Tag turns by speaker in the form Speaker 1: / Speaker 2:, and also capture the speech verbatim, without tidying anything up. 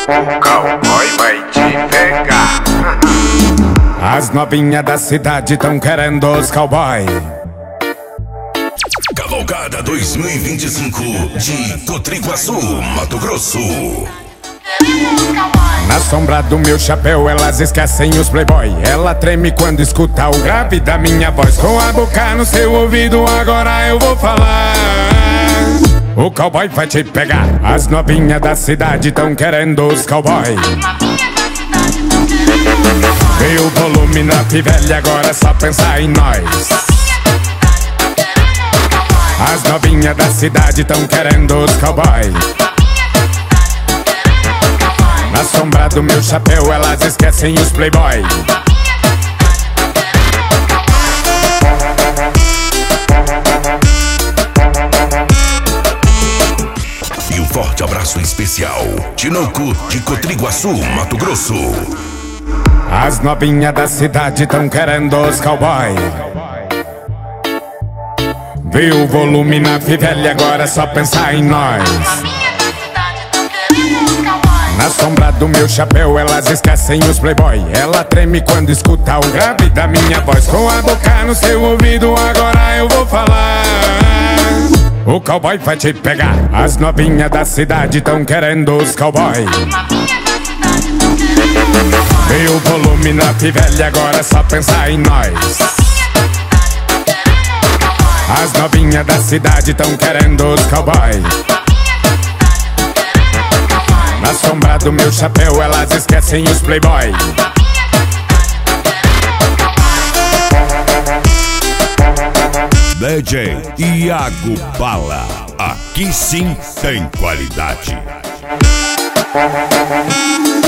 Speaker 1: O cowboy vai te pegar.
Speaker 2: As novinhas da cidade tão querendo os cowboy.
Speaker 3: Cavalgada dois mil e vinte e cinco de Cotriguaçu, Mato Grosso.
Speaker 2: Na sombra do meu chapéu elas esquecem os playboy. Ela treme quando escuta o grave da minha voz. Com a boca no seu ouvido agora eu vou falar. O cowboy vai te pegar. As novinhas da cidade tão querendo os cowboy. Veio o volume na fivela, agora é só pensar em nós. As novinhas da cidade tão querendo os cowboy. Na sombra do meu chapéu elas esquecem os playboy.
Speaker 3: E um forte abraço especial, Tinoco de Cotriguaçu, Mato Grosso.
Speaker 2: As novinhas da cidade tão querendo os cowboy. Viu o volume na fivela, agora é só pensar em nós. Na sombra do meu chapéu elas esquecem os playboy. Ela treme quando escuta o grave da minha voz. Com a boca no seu ouvido agora eu vou falar. O cowboy vai te pegar. As novinhas da cidade tão querendo os cowboy. Veio o volume na fivela, agora é só pensar em nós. As novinhas da cidade tão querendo os cowboy. Na sombra do meu chapéu elas esquecem os playboy.
Speaker 3: D J Iago Bala, aqui sim tem qualidade.